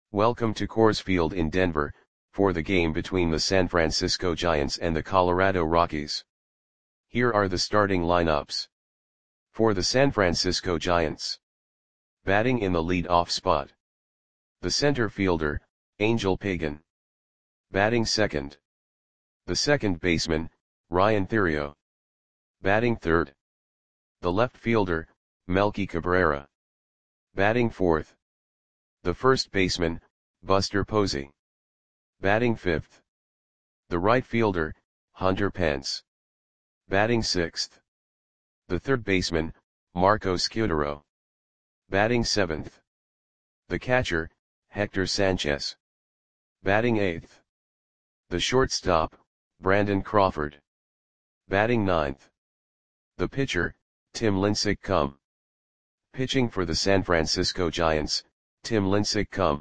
Welcome to Coors Field in Denver, for the game between the San Francisco Giants and the Colorado Rockies. Here are the starting lineups. For the San Francisco Giants. Batting in the lead-off spot. The center fielder, Angel Pagan. Batting second. The second baseman, Ryan Theriot. Batting third. The left fielder, Melky Cabrera. Batting fourth. The first baseman, Buster Posey. Batting fifth. The right fielder, Hunter Pence. Batting sixth. The third baseman, Marco Scutaro. Batting seventh. The catcher, Hector Sanchez. Batting eighth. The shortstop, Brandon Crawford. Batting ninth. The pitcher, Tim Lincecum. Pitching for the San Francisco Giants, Tim Lincecum.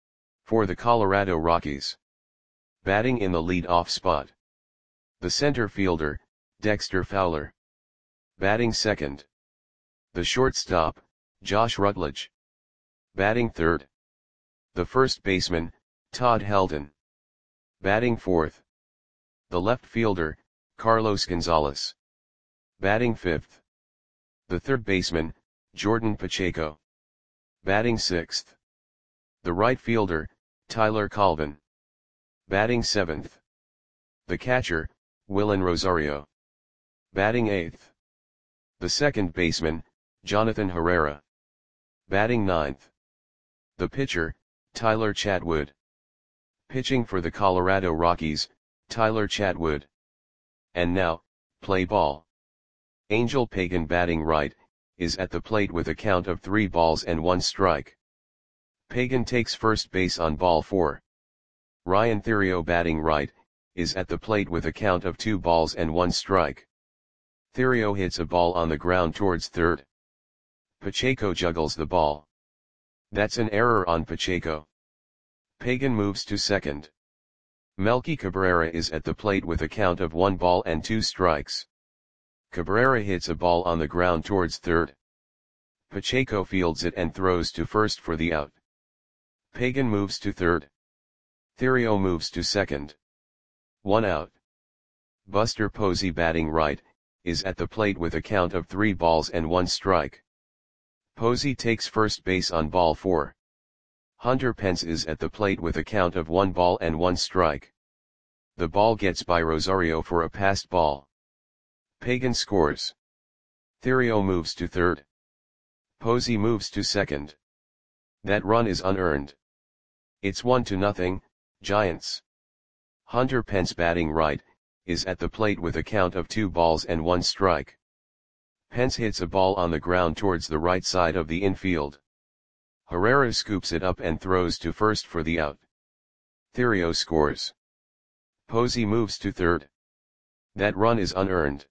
For the Colorado Rockies. Batting in the lead-off spot. The center fielder, Dexter Fowler. Batting second. The shortstop, Josh Rutledge. Batting third. The first baseman, Todd Helton. Batting fourth. The left fielder, Carlos Gonzalez. Batting fifth. The third baseman, Jordan Pacheco. Batting sixth. The right fielder, Tyler Colvin. Batting seventh. The catcher, Willen Rosario. Batting eighth. The second baseman, Jonathan Herrera. Batting ninth. The pitcher, Tyler Chatwood. Pitching for the Colorado Rockies, Tyler Chatwood. And now, play ball. Angel Pagan batting right, is at the plate with a count of 3 balls and 1 strike. Pagan takes first base on ball 4. Ryan Theriot batting right, is at the plate with a count of 2 balls and 1 strike. Theriot hits a ball on the ground towards third. Pacheco juggles the ball. That's an error on Pacheco. Pagan moves to second. Melky Cabrera is at the plate with a count of 1 ball and 2 strikes. Cabrera hits a ball on the ground towards third. Pacheco fields it and throws to first for the out. Pagan moves to third. Theriot moves to second. 1 out. Buster Posey batting right, is at the plate with a count of 3 balls and 1 strike. Posey takes first base on ball 4. Hunter Pence is at the plate with a count of 1 ball and 1 strike. The ball gets by Rosario for a passed ball. Pagan scores. Theriot moves to third. Posey moves to second. That run is unearned. It's 1-0, Giants. Hunter Pence batting right, is at the plate with a count of 2 balls and 1 strike. Pence hits a ball on the ground towards the right side of the infield. Herrera scoops it up and throws to first for the out. Theriot scores. Posey moves to third. That run is unearned.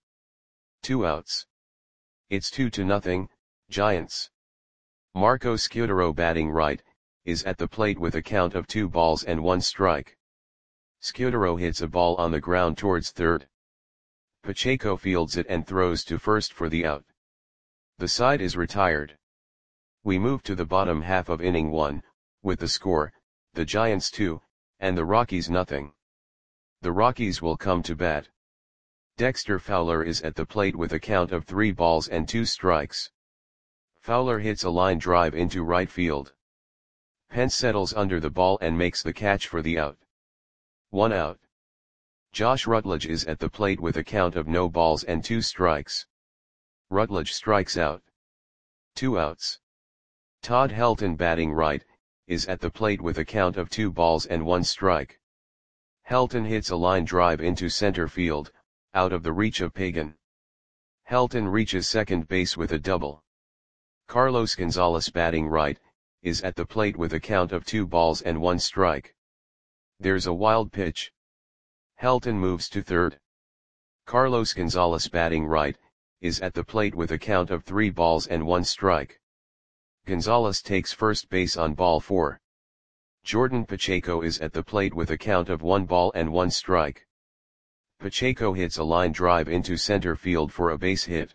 2 outs. It's 2-0, Giants. Marco Scutaro batting right, is at the plate with a count of 2 balls and 1 strike. Scutaro hits a ball on the ground towards third. Pacheco fields it and throws to first for the out. The side is retired. We move to the bottom half of inning 1, with the score, the Giants 2, and the Rockies 0. The Rockies will come to bat. Dexter Fowler is at the plate with a count of 3 balls and 2 strikes. Fowler hits a line drive into right field. Pence settles under the ball and makes the catch for the out. 1 out. Josh Rutledge is at the plate with a count of no balls and 2 strikes. Rutledge strikes out. 2 outs. Todd Helton batting right, is at the plate with a count of 2 balls and 1 strike. Helton hits a line drive into center field, out of the reach of Pagan. Helton reaches second base with a double. Carlos Gonzalez batting right, is at the plate with a count of 2 balls and 1 strike. There's a wild pitch. Helton moves to third. Carlos Gonzalez batting right, is at the plate with a count of 3 balls and 1 strike. Gonzalez takes first base on ball 4. Jordan Pacheco is at the plate with a count of 1 ball and 1 strike. Pacheco hits a line drive into center field for a base hit.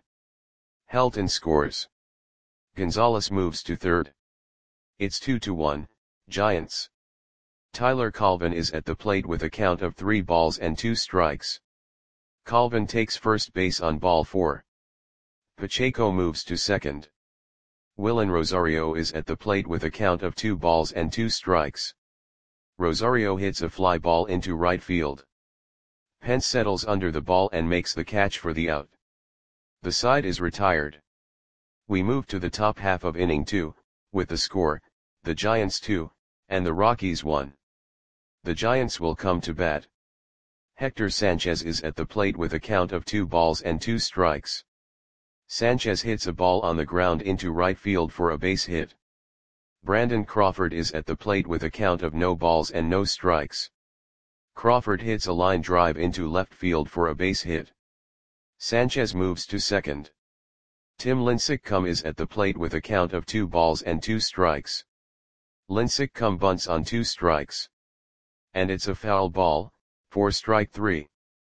Helton scores. Gonzalez moves to third. It's 2-1, Giants. Tyler Colvin is at the plate with a count of 3 balls and 2 strikes. Colvin takes first base on ball 4. Pacheco moves to second. Willen Rosario is at the plate with a count of 2 balls and 2 strikes. Rosario hits a fly ball into right field. Pence settles under the ball and makes the catch for the out. The side is retired. We move to the top half of inning 2, with the score, the Giants 2, and the Rockies 1. The Giants will come to bat. Hector Sanchez is at the plate with a count of 2 balls and 2 strikes. Sanchez hits a ball on the ground into right field for a base hit. Brandon Crawford is at the plate with a count of no balls and no strikes. Crawford hits a line drive into left field for a base hit. Sanchez moves to second. Tim Lincecum is at the plate with a count of 2 balls and 2 strikes. Lincecum bunts on 2 strikes. And it's a foul ball, for strike 3.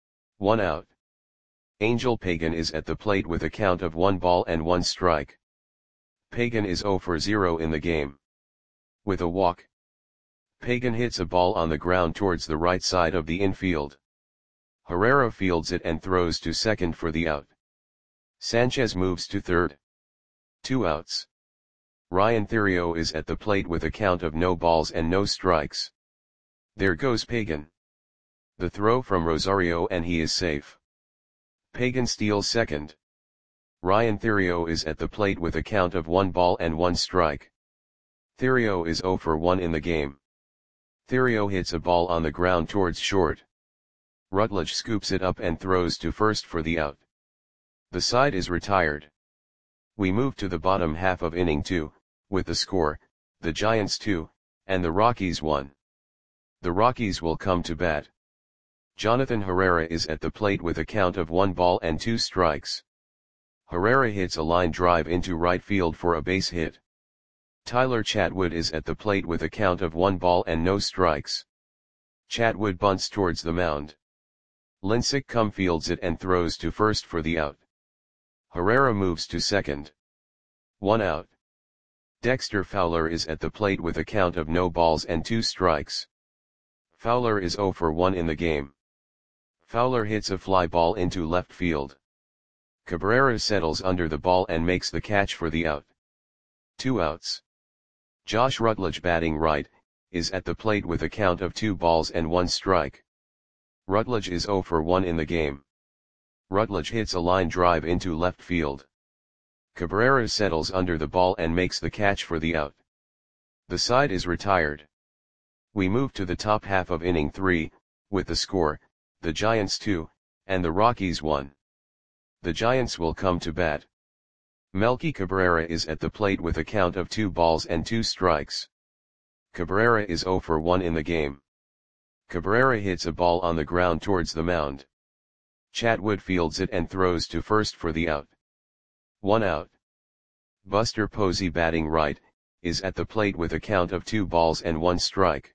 1 out. Angel Pagan is at the plate with a count of 1 ball and 1 strike. Pagan is 0 for 0 in the game. With a walk. Pagan hits a ball on the ground towards the right side of the infield. Herrera fields it and throws to second for the out. Sanchez moves to third. 2 outs. Ryan Theriot is at the plate with a count of no balls and no strikes. There goes Pagan. The throw from Rosario and he is safe. Pagan steals second. Ryan Theriot is at the plate with a count of 1 ball and 1 strike. Theriot is 0 for 1 in the game. Theriot hits a ball on the ground towards short. Rutledge scoops it up and throws to first for the out. The side is retired. We move to the bottom half of inning 2, with the score, the Giants 2, and the Rockies 1. The Rockies will come to bat. Jonathan Herrera is at the plate with a count of 1 ball and 2 strikes. Herrera hits a line drive into right field for a base hit. Tyler Chatwood is at the plate with a count of 1 ball and no strikes. Chatwood bunts towards the mound. Lincecum fields it and throws to first for the out. Herrera moves to second. 1 out. Dexter Fowler is at the plate with a count of no balls and 2 strikes. Fowler is 0 for 1 in the game. Fowler hits a fly ball into left field. Cabrera settles under the ball and makes the catch for the out. 2 outs. Josh Rutledge, batting right, is at the plate with a count of 2 balls and 1 strike. Rutledge is 0 for 1 in the game. Rutledge hits a line drive into left field. Cabrera settles under the ball and makes the catch for the out. The side is retired. We move to the top half of inning 3, with the score, the Giants 2, and the Rockies 1. The Giants will come to bat. Melky Cabrera is at the plate with a count of 2 balls and 2 strikes. Cabrera is 0 for 1 in the game. Cabrera hits a ball on the ground towards the mound. Chatwood fields it and throws to first for the out. 1 out. Buster Posey, batting right, is at the plate with a count of 2 balls and 1 strike.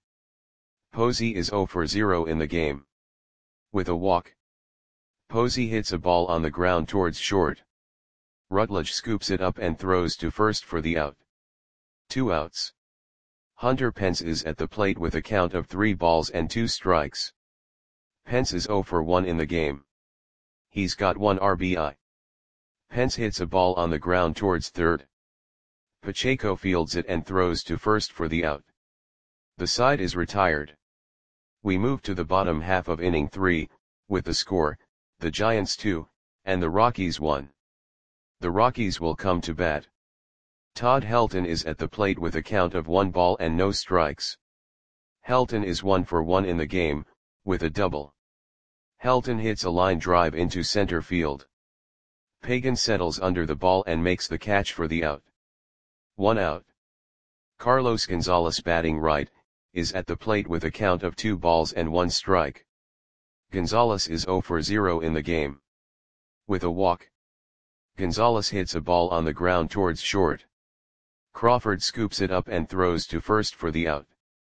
Posey is 0 for 0 in the game. With a walk. Posey hits a ball on the ground towards short. Rutledge scoops it up and throws to first for the out. 2 outs. Hunter Pence is at the plate with a count of 3 balls and 2 strikes. Pence is 0 for 1 in the game. He's got 1 RBI. Pence hits a ball on the ground towards third. Pacheco fields it and throws to first for the out. The side is retired. We move to the bottom half of inning 3, with the score, the Giants 2, and the Rockies 1. The Rockies will come to bat. Todd Helton is at the plate with a count of 1 ball and no strikes. Helton is 1 for 1 in the game, with a double. Helton hits a line drive into center field. Pagan settles under the ball and makes the catch for the out. 1 out. Carlos Gonzalez, batting right, is at the plate with a count of 2 balls and 1 strike. Gonzalez is 0 for 0 in the game. With a walk. Gonzalez hits a ball on the ground towards short. Crawford scoops it up and throws to first for the out.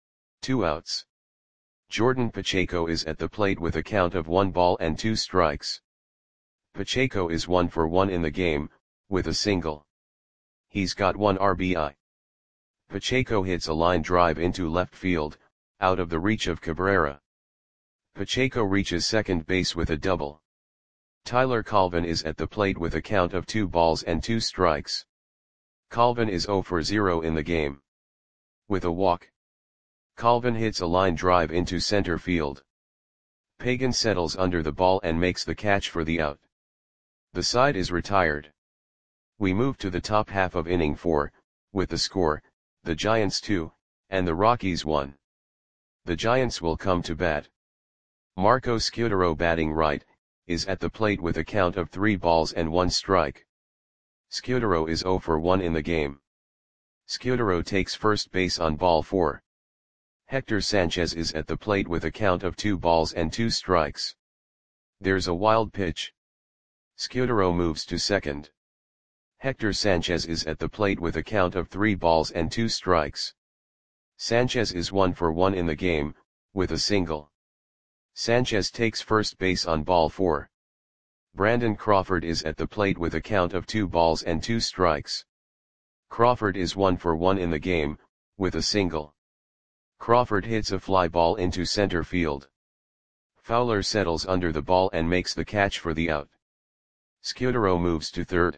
2 outs. Jordan Pacheco is at the plate with a count of 1 ball and 2 strikes. Pacheco is 1 for 1 in the game, with a single. He's got 1 RBI. Pacheco hits a line drive into left field, out of the reach of Cabrera. Pacheco reaches second base with a double. Tyler Colvin is at the plate with a count of 2 balls and 2 strikes. Colvin is 0 for 0 in the game. With a walk, Colvin hits a line drive into center field. Pagan settles under the ball and makes the catch for the out. The side is retired. We move to the top half of inning 4, with the score, the Giants 2, and the Rockies 1. The Giants will come to bat. Marco Scutaro, batting right, is at the plate with a count of 3 balls and 1 strike. Scutaro is 0 for 1 in the game. Scutaro takes first base on ball 4. Hector Sanchez is at the plate with a count of 2 balls and 2 strikes. There's a wild pitch. Scutaro moves to second. Hector Sanchez is at the plate with a count of 3 balls and 2 strikes. Sanchez is 1 for 1 in the game, with a single. Sanchez takes first base on ball 4. Brandon Crawford is at the plate with a count of 2 balls and 2 strikes. Crawford is 1 for 1 in the game, with a single. Crawford hits a fly ball into center field. Fowler settles under the ball and makes the catch for the out. Scutaro moves to third.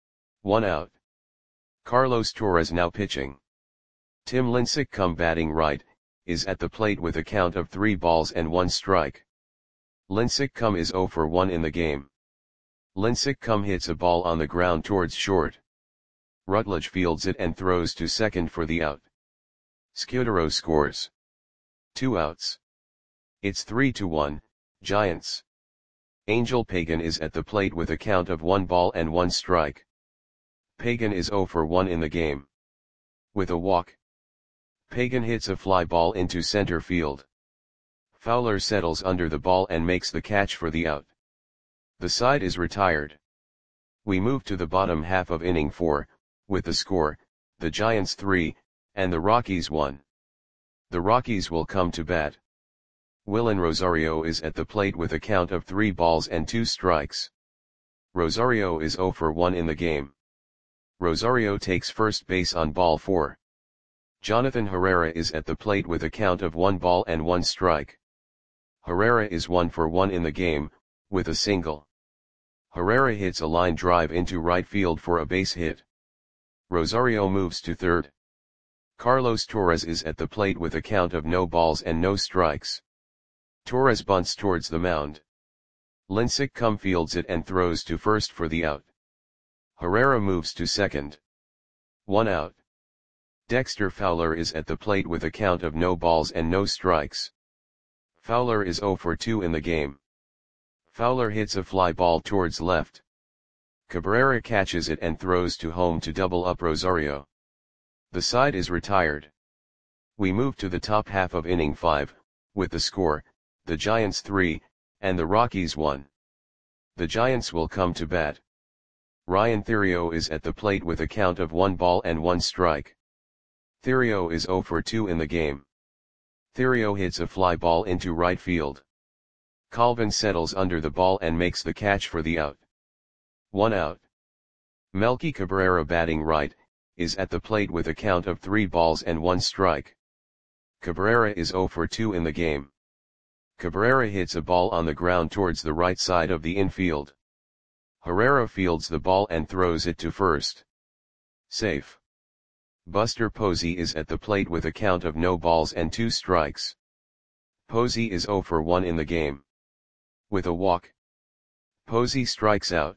1 out. Carlos Torres now pitching. Tim Lincecum, batting right, is at the plate with a count of 3 balls and 1 strike. Lincecum is 0 for 1 in the game. Lincecum hits a ball on the ground towards short. Rutledge fields it and throws to second for the out. Scutaro scores. 2 outs. It's 3-1, Giants. Angel Pagan is at the plate with a count of 1 ball and 1 strike. Pagan is 0 for 1 in the game. With a walk, Pagan hits a fly ball into center field. Fowler settles under the ball and makes the catch for the out. The side is retired. We move to the bottom half of inning 4, with the score, the Giants 3, and the Rockies 1. The Rockies will come to bat. Willen Rosario is at the plate with a count of 3 balls and 2 strikes. Rosario is 0 for 1 in the game. Rosario takes first base on ball 4. Jonathan Herrera is at the plate with a count of 1 ball and 1 strike. Herrera is 1 for 1 in the game, with a single. Herrera hits a line drive into right field for a base hit. Rosario moves to third. Carlos Torres is at the plate with a count of no balls and no strikes. Torres bunts towards the mound. Lincecum fields it and throws to first for the out. Herrera moves to second. 1 out. Dexter Fowler is at the plate with a count of no balls and no strikes. Fowler is 0 for 2 in the game. Fowler hits a fly ball towards left. Cabrera catches it and throws to home to double up Rosario. The side is retired. We move to the top half of inning 5, with the score, the Giants 3, and the Rockies 1. The Giants will come to bat. Ryan Theriot is at the plate with a count of 1 ball and 1 strike. Theriot is 0 for 2 in the game. Theriot hits a fly ball into right field. Colvin settles under the ball and makes the catch for the out. 1 out. Melky Cabrera, batting right, is at the plate with a count of 3 balls and 1 strike. Cabrera is 0 for 2 in the game. Cabrera hits a ball on the ground towards the right side of the infield. Herrera fields the ball and throws it to first. Safe. Buster Posey is at the plate with a count of no balls and 2 strikes. Posey is 0 for 1 in the game. With a walk, Posey strikes out.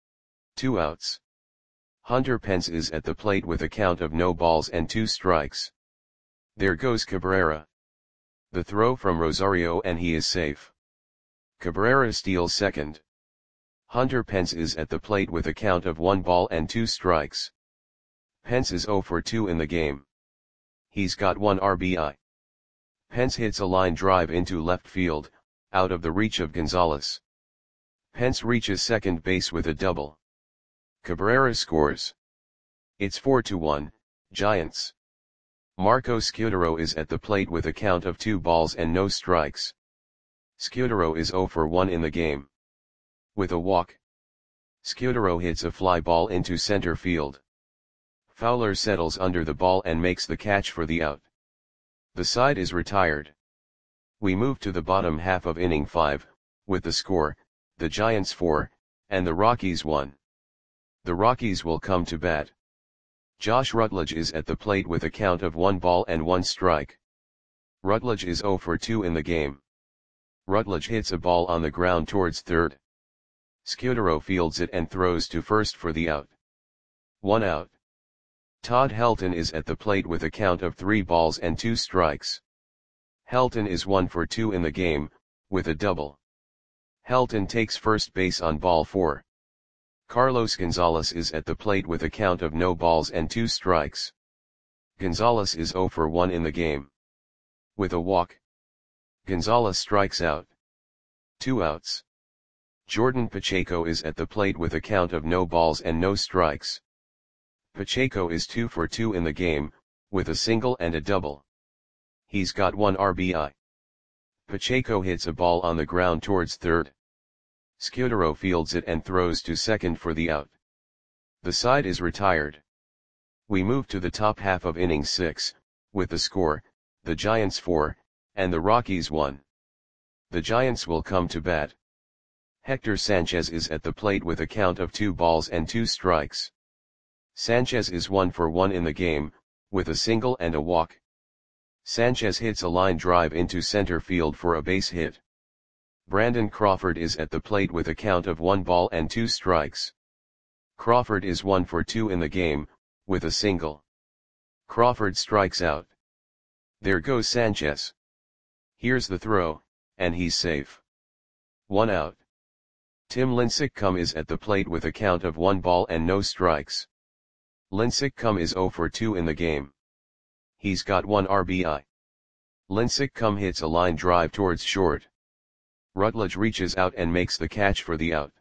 2 outs. Hunter Pence is at the plate with a count of no balls and 2 strikes. There goes Cabrera. The throw from Rosario and he is safe. Cabrera steals second. Hunter Pence is at the plate with a count of 1 ball and 2 strikes. Pence is 0 for 2 in the game. He's got 1 RBI. Pence hits a line drive into left field, out of the reach of Gonzalez. Pence reaches second base with a double. Cabrera scores. It's 4-1, Giants. Marco Scutaro is at the plate with a count of 2 balls and no strikes. Scutaro is 0 for 1 in the game. With a walk, Scutaro hits a fly ball into center field. Fowler settles under the ball and makes the catch for the out. The side is retired. We move to the bottom half of inning 5, with the score, the Giants 4, and the Rockies 1. The Rockies will come to bat. Josh Rutledge is at the plate with a count of 1 ball and 1 strike. Rutledge is 0 for 2 in the game. Rutledge hits a ball on the ground towards third. Scudero fields it and throws to first for the out. 1 out. Todd Helton is at the plate with a count of 3 balls and 2 strikes. Helton is 1 for 2 in the game, with a double. Helton takes first base on ball 4. Carlos Gonzalez is at the plate with a count of no balls and 2 strikes. Gonzalez is 0 for 1 in the game. With a walk, Gonzalez strikes out. 2 outs. Jordan Pacheco is at the plate with a count of no balls and no strikes. Pacheco is 2 for 2 in the game, with a single and a double. He's got 1 RBI. Pacheco hits a ball on the ground towards third. Scudero fields it and throws to second for the out. The side is retired. We move to the top half of inning 6, with the score, the Giants 4, and the Rockies 1. The Giants will come to bat. Hector Sanchez is at the plate with a count of 2 balls and 2 strikes. Sanchez is 1 for 1 in the game, with a single and a walk. Sanchez hits a line drive into center field for a base hit. Brandon Crawford is at the plate with a count of 1 ball and 2 strikes. Crawford is 1 for 2 in the game, with a single. Crawford strikes out. There goes Sanchez. Here's the throw, and he's safe. 1 out. Tim Lincecum is at the plate with a count of 1 ball and no strikes. Lincecum is 0 for 2 in the game. He's got 1 RBI. Lincecum hits a line drive towards short. Rutledge reaches out and makes the catch for the out.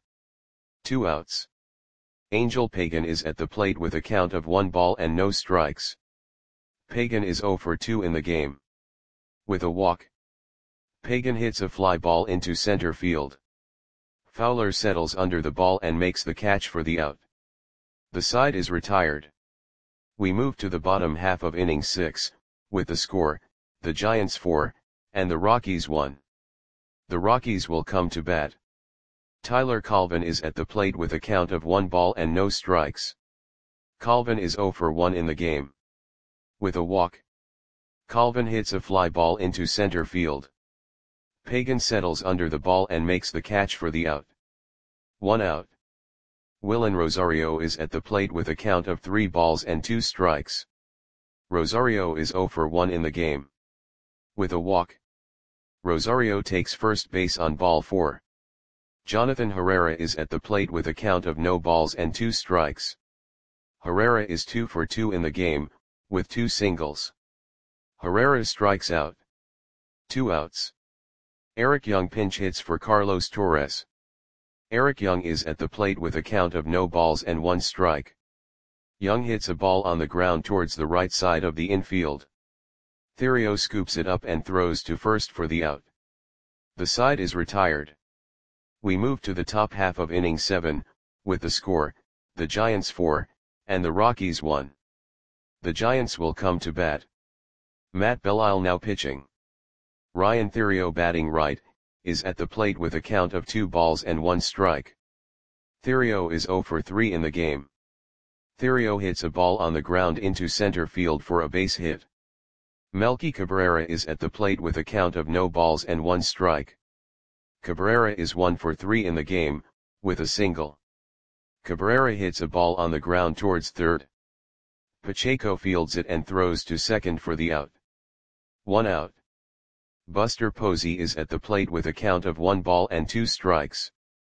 2 outs. Angel Pagan is at the plate with a count of 1 ball and no strikes. Pagan is 0 for 2 in the game. With a walk, Pagan hits a fly ball into center field. Fowler settles under the ball and makes the catch for the out. The side is retired. We move to the bottom half of inning 6, with the score, the Giants 4, and the Rockies 1. The Rockies will come to bat. Tyler Colvin is at the plate with a count of 1 ball and no strikes. Colvin is 0 for 1 in the game. With a walk, Colvin hits a fly ball into center field. Pagan settles under the ball and makes the catch for the out. 1 out. Willen Rosario is at the plate with a count of 3 balls and 2 strikes. Rosario is 0 for 1 in the game. With a walk, Rosario takes first base on ball 4. Jonathan Herrera is at the plate with a count of no balls and 2 strikes. Herrera is 2 for 2 in the game, with 2 singles. Herrera strikes out. 2 outs. Eric Young pinch hits for Carlos Torres. Eric Young is at the plate with a count of no balls and 1 strike. Young hits a ball on the ground towards the right side of the infield. Theriot scoops it up and throws to first for the out. The side is retired. We move to the top half of inning 7, with the score, the Giants 4, and the Rockies 1. The Giants will come to bat. Matt Belisle now pitching. Ryan Theriot batting right, is at the plate with a count of 2 balls and 1 strike. Theriot is 0 for 3 in the game. Theriot hits a ball on the ground into center field for a base hit. Melky Cabrera is at the plate with a count of no balls and 1 strike. Cabrera is 1 for 3 in the game, with a single. Cabrera hits a ball on the ground towards third. Pacheco fields it and throws to second for the out. 1 out. Buster Posey is at the plate with a count of 1 ball and 2 strikes.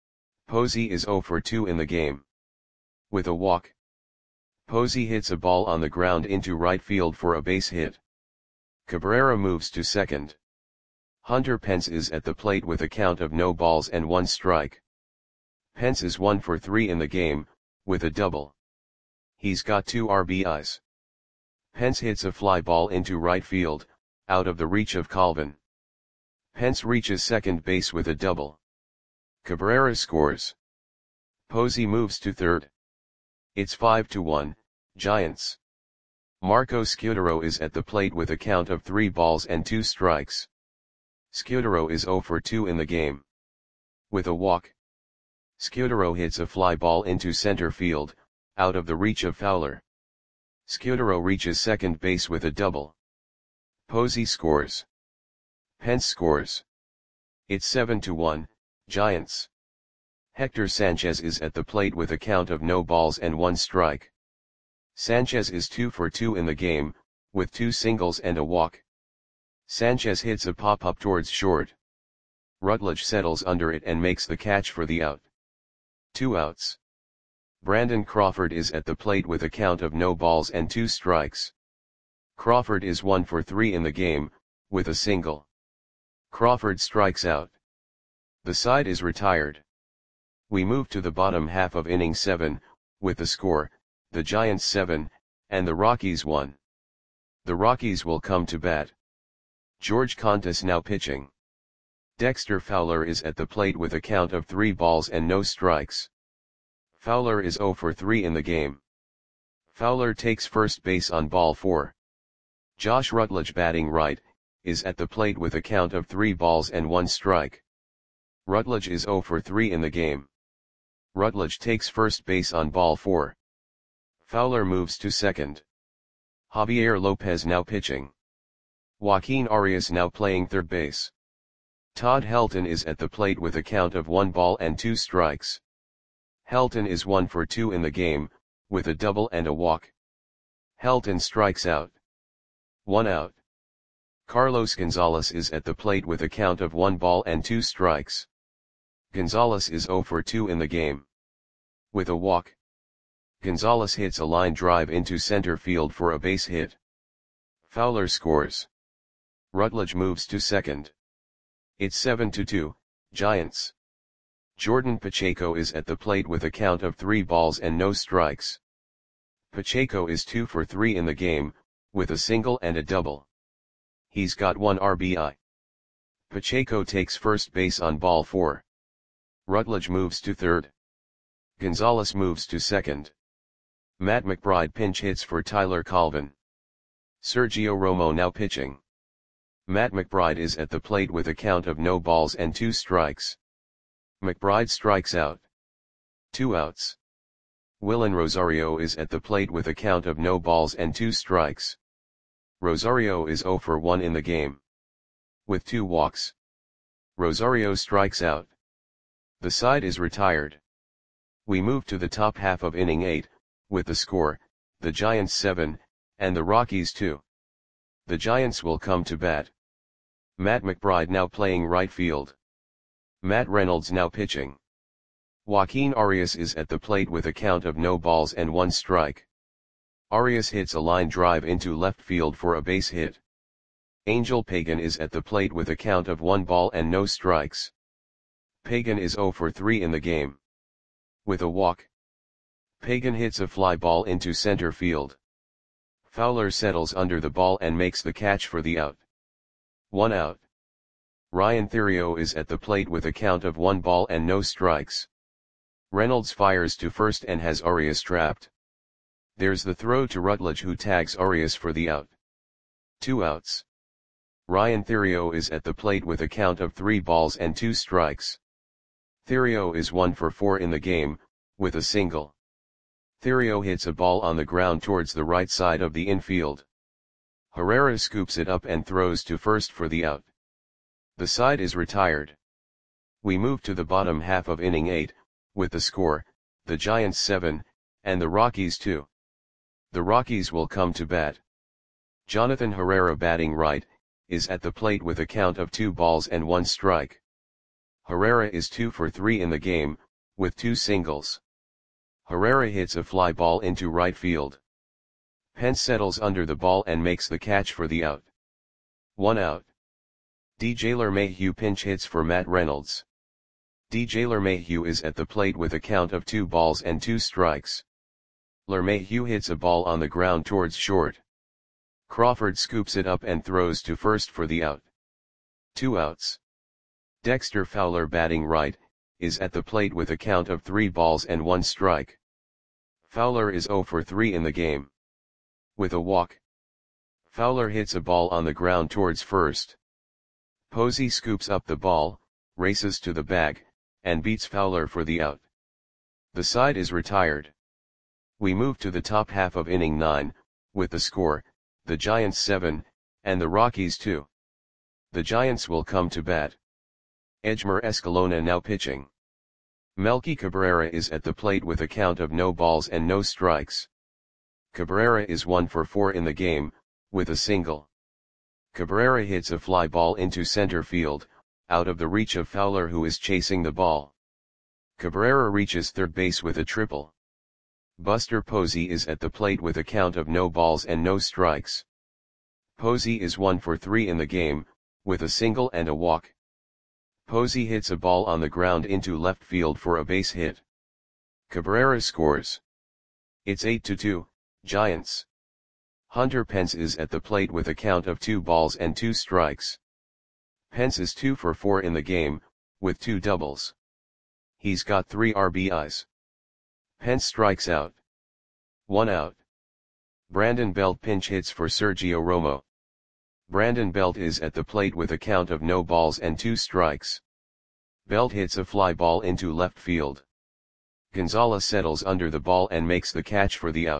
Posey is 0 for 2 in the game. With a walk, Posey hits a ball on the ground into right field for a base hit. Cabrera moves to second. Hunter Pence is at the plate with a count of no balls and 1 strike. Pence is 1 for 3 in the game, with a double. He's got 2 RBIs. Pence hits a fly ball into right field, out of the reach of Colvin. Pence reaches second base with a double. Cabrera scores. Posey moves to third. It's 5-1, Giants. Marco Scutaro is at the plate with a count of 3 balls and 2 strikes. Scutaro is 0 for 2 in the game. With a walk, Scutaro hits a fly ball into center field, out of the reach of Fowler. Scutaro reaches second base with a double. Posey scores. Pence scores. It's 7-1, Giants. Hector Sanchez is at the plate with a count of no balls and 1 strike. Sanchez is 2 for 2 in the game, with 2 singles and a walk. Sanchez hits a pop-up towards short. Rutledge settles under it and makes the catch for the out. 2 outs. Brandon Crawford is at the plate with a count of no balls and 2 strikes. Crawford is 1 for 3 in the game, with a single. Crawford strikes out. The side is retired. We move to the bottom half of inning 7, with the score, the Giants 7, and the Rockies 1. The Rockies will come to bat. George Contis now pitching. Dexter Fowler is at the plate with a count of 3 balls and no strikes. Fowler is 0 for 3 in the game. Fowler takes first base on ball 4. Josh Rutledge batting right, is at the plate with a count of 3 balls and 1 strike. Rutledge is 0 for 3 in the game. Rutledge takes first base on ball 4. Fowler moves to second. Javier Lopez now pitching. Joaquin Arias now playing third base. Todd Helton is at the plate with a count of 1 ball and 2 strikes. Helton is 1 for 2 in the game, with a double and a walk. Helton strikes out. 1 out. Carlos Gonzalez is at the plate with a count of 1 ball and 2 strikes. Gonzalez is 0 for 2 in the game. With a walk, Gonzalez hits a line drive into center field for a base hit. Fowler scores. Rutledge moves to second. It's 7-2, Giants. Jordan Pacheco is at the plate with a count of 3 balls and no strikes. Pacheco is 2 for 3 in the game, with a single and a double. He's got 1 RBI. Pacheco takes first base on ball 4. Rutledge moves to third. Gonzalez moves to second. Matt McBride pinch hits for Tyler Colvin. Sergio Romo now pitching. Matt McBride is at the plate with a count of no balls and 2 strikes. McBride strikes out. 2 outs. Willen Rosario is at the plate with a count of no balls and 2 strikes. Rosario is 0 for 1 in the game. With 2 walks, Rosario strikes out. The side is retired. We move to the top half of inning 8, with the score, the Giants 7, and the Rockies 2. The Giants will come to bat. Matt McBride now playing right field. Matt Reynolds now pitching. Joaquin Arias is at the plate with a count of no balls and 1 strike. Arias hits a line drive into left field for a base hit. Angel Pagan is at the plate with a count of 1 ball and no strikes. Pagan is 0 for 3 in the game. With a walk, Pagan hits a fly ball into center field. Fowler settles under the ball and makes the catch for the out. 1 out. Ryan Theriot is at the plate with a count of 1 ball and no strikes. Reynolds fires to first and has Arias trapped. There's the throw to Rutledge, who tags Arias for the out. 2 outs. Ryan Theriot is at the plate with a count of 3 balls and 2 strikes. Theriot is 1 for 4 in the game, with a single. Theriot hits a ball on the ground towards the right side of the infield. Herrera scoops it up and throws to first for the out. The side is retired. We move to the bottom half of inning 8, with the score, the Giants 7, and the Rockies 2. The Rockies will come to bat. Jonathan Herrera batting right, is at the plate with a count of 2 balls and 1 strike. Herrera is 2 for 3 in the game, with 2 singles. Herrera hits a fly ball into right field. Pence settles under the ball and makes the catch for the out. 1 out. DJ LeMahieu pinch hits for Matt Reynolds. DJ LeMahieu is at the plate with a count of 2 balls and 2 strikes. LeMahieu hits a ball on the ground towards short. Crawford scoops it up and throws to first for the out. 2 outs. Dexter Fowler batting right, is at the plate with a count of 3 balls and 1 strike. Fowler is 0 for 3 in the game. With a walk, Fowler hits a ball on the ground towards first. Posey scoops up the ball, races to the bag, and beats Fowler for the out. The side is retired. We move to the top half of inning 9, with the score, the Giants 7, and the Rockies 2. The Giants will come to bat. Edgmer Escalona now pitching. Melky Cabrera is at the plate with a count of no balls and no strikes. Cabrera is 1 for 4 in the game, with a single. Cabrera hits a fly ball into center field, out of the reach of Fowler, who is chasing the ball. Cabrera reaches third base with a triple. Buster Posey is at the plate with a count of no balls and no strikes. Posey is 1 for 3 in the game, with a single and a walk. Posey hits a ball on the ground into left field for a base hit. Cabrera scores. It's 8-2, Giants. Hunter Pence is at the plate with a count of 2 balls and 2 strikes. Pence is 2 for 4 in the game, with 2 doubles. He's got 3 RBIs. Pence strikes out. 1 out. Brandon Belt pinch hits for Sergio Romo. Brandon Belt is at the plate with a count of no balls and 2 strikes. Belt hits a fly ball into left field. Gonzalez settles under the ball and makes the catch for the out.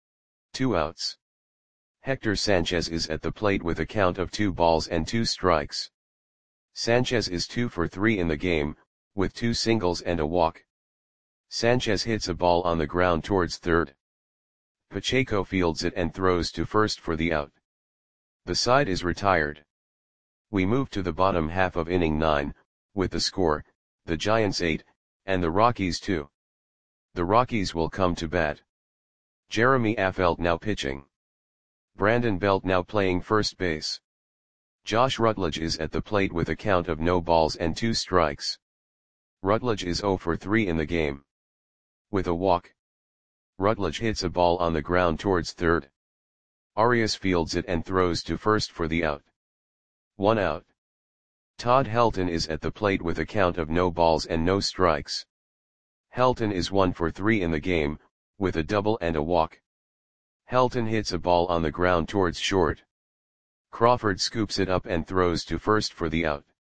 2 outs. Hector Sanchez is at the plate with a count of 2 balls and 2 strikes. Sanchez is 2 for 3 in the game, with 2 singles and a walk. Sanchez hits a ball on the ground towards third. Pacheco fields it and throws to first for the out. The side is retired. We move to the bottom half of inning 9, with the score, the Giants 8, and the Rockies 2. The Rockies will come to bat. Jeremy Affeldt now pitching. Brandon Belt now playing first base. Josh Rutledge is at the plate with a count of no balls and 2 strikes. Rutledge is 0 for 3 in the game. With a walk, Rutledge hits a ball on the ground towards third. Arias fields it and throws to first for the out. 1 out. Todd Helton is at the plate with a count of no balls and no strikes. Helton is 1 for 3 in the game, with a double and a walk. Helton hits a ball on the ground towards short. Crawford scoops it up and throws to first for the out.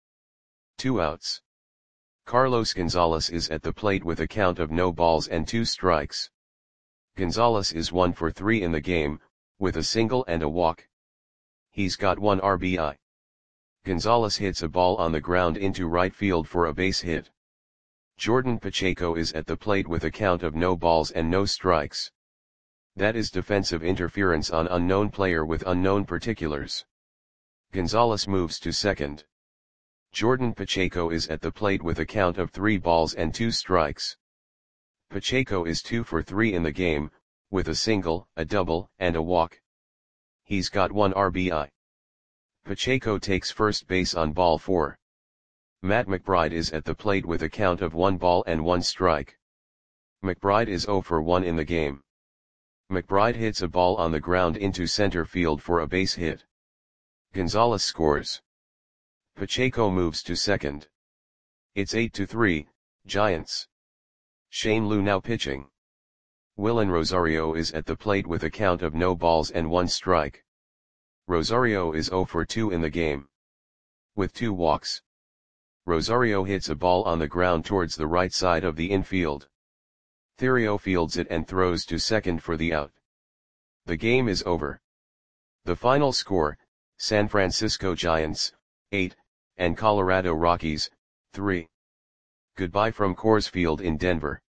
2 outs. Carlos Gonzalez is at the plate with a count of no balls and 2 strikes. Gonzalez is 1 for 3 in the game, with a single and a walk. He's got 1 RBI. Gonzalez hits a ball on the ground into right field for a base hit. Jordan Pacheco is at the plate with a count of no balls and no strikes. That is defensive interference on unknown player with unknown particulars. Gonzalez moves to second. Jordan Pacheco is at the plate with a count of 3 balls and 2 strikes. Pacheco is 2 for 3 in the game, with a single, a double, and a walk. He's got 1 RBI. Pacheco takes first base on ball 4. Matt McBride is at the plate with a count of 1 ball and 1 strike. McBride is 0 for 1 in the game. McBride hits a ball on the ground into center field for a base hit. Gonzalez scores. Pacheco moves to second. It's 8-3, Giants. Shane Lou now pitching. Willen Rosario is at the plate with a count of no balls and 1 strike. Rosario is 0 for 2 in the game. With 2 walks. Rosario hits a ball on the ground towards the right side of the infield. Theriot fields it and throws to second for the out. The game is over. The final score, San Francisco Giants, 8, and Colorado Rockies, 3. Goodbye from Coors Field in Denver.